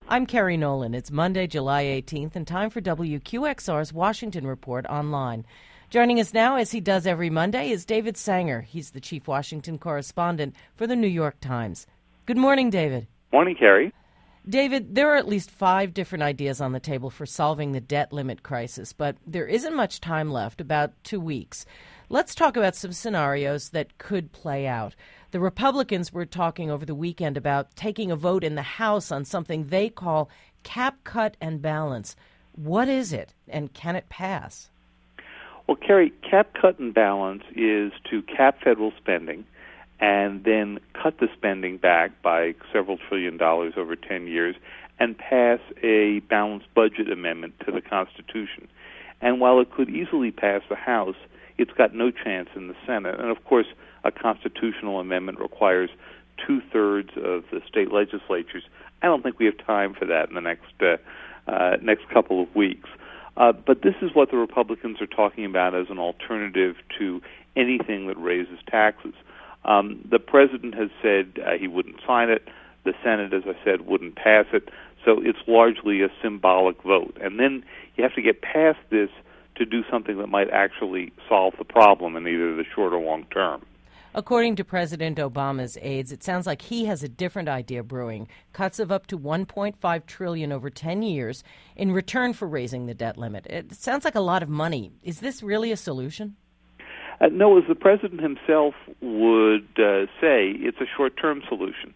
I'm Kerry Nolan. It's Monday, July 18th, and time for WQXR's Washington Report online. Joining us now, as he does every Monday, is David Sanger. He's the chief Washington correspondent for the New York Times. Good morning, David. Morning, Kerry. David, there are at least 5 different ideas on the table for solving the debt limit crisis, but there isn't much time left, about 2 weeks. Let's talk about some scenarios that could play out. The Republicans were talking over the weekend about taking a vote in the House on something they call cap, cut, and balance. What is it, and can it pass? Well, Kerry, cap, cut, and balance is to cap federal spending and then cut the spending back by several $1 trillion over 10 years and pass a balanced budget amendment to the Constitution. And while it could easily pass the House, it's got no chance in the Senate. And, of course, a constitutional amendment requires 2/3 of the state legislatures. I don't think we have time for that in the next couple of weeks. But this is what the Republicans are talking about as an alternative to anything that raises taxes. The president has said he wouldn't sign it. The Senate, as I said, wouldn't pass it. So it's largely a symbolic vote. And then you have to get past this to do something that might actually solve the problem in either the short or long term. According to President Obama's aides, it sounds like he has a different idea brewing, cuts of up to $1.5 trillion over 10 years in return for raising the debt limit. It sounds like a lot of money. Is this really a solution? No, as the president himself would say, it's a short-term solution.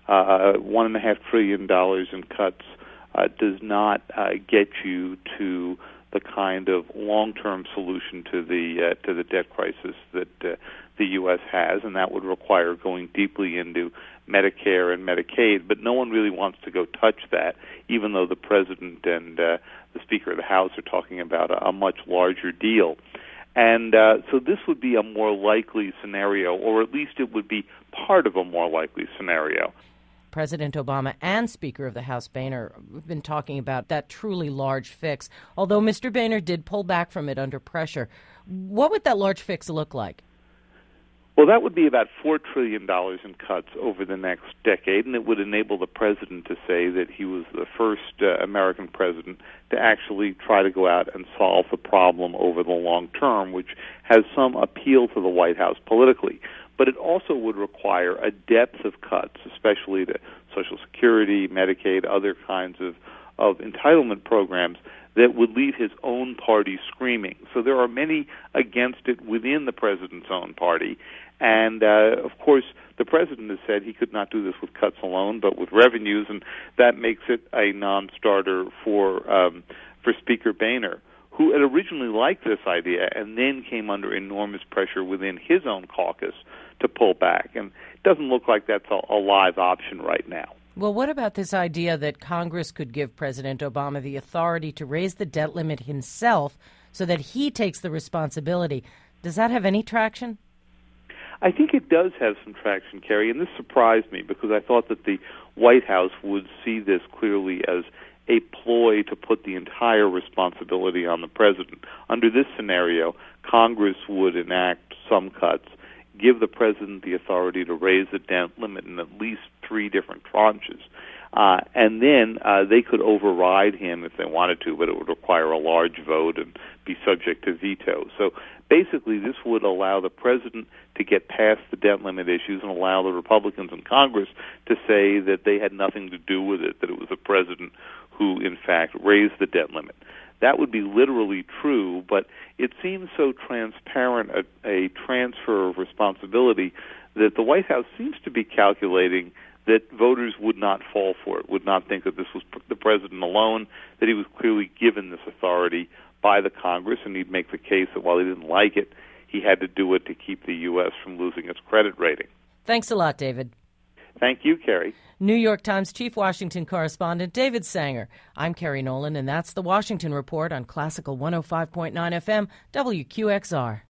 $1.5 trillion in cuts does not get you to the kind of long-term solution to the debt crisis that the U.S. has, and that would require going deeply into Medicare and Medicaid. But no one really wants to go touch that, even though the president and the Speaker of the House are talking about a much larger deal. And so this would be a more likely scenario, or at least it would be part of a more likely scenario. President Obama and Speaker of the House Boehner have been talking about that truly large fix, although Mr. Boehner did pull back from it under pressure. What would that large fix look like? Well, that would be about $4 trillion in cuts over the next decade, and it would enable the president to say that he was the first American president to actually try to go out and solve the problem over the long term, which has some appeal to the White House politically. But it also would require a depth of cuts, especially to Social Security, Medicaid, other kinds of entitlement programs that would leave his own party screaming. So there are many against it within the president's own party. And, of course, the president has said he could not do this with cuts alone, but with revenues, and that makes it a non-starter for Speaker Boehner, who had originally liked this idea and then came under enormous pressure within his own caucus to pull back. And it doesn't look like that's a live option right now. Well, what about this idea that Congress could give President Obama the authority to raise the debt limit himself so that he takes the responsibility? Does that have any traction? I think it does have some traction, Kerry, and this surprised me because I thought that the White House would see this clearly as a ploy to put the entire responsibility on the president. Under this scenario, Congress would enact some cuts, give the president the authority to raise the debt limit in at least 3 different tranches, and then they could override him if they wanted to, but it would require a large vote and be subject to veto. So basically, this would allow the president to get past the debt limit issues and allow the Republicans in Congress to say that they had nothing to do with it, that it was the president who, in fact, raised the debt limit. That would be literally true, but it seems so transparent a transfer of responsibility that the White House seems to be calculating that voters would not fall for it, would not think that this was the president alone, that he was clearly given this authority by the Congress, and he'd make the case that while he didn't like it, he had to do it to keep the U.S. from losing its credit rating. Thanks a lot, David. Thank you, Kerry. New York Times Chief Washington Correspondent David Sanger. I'm Kerry Nolan, and that's the Washington Report on Classical 105.9 FM, WQXR.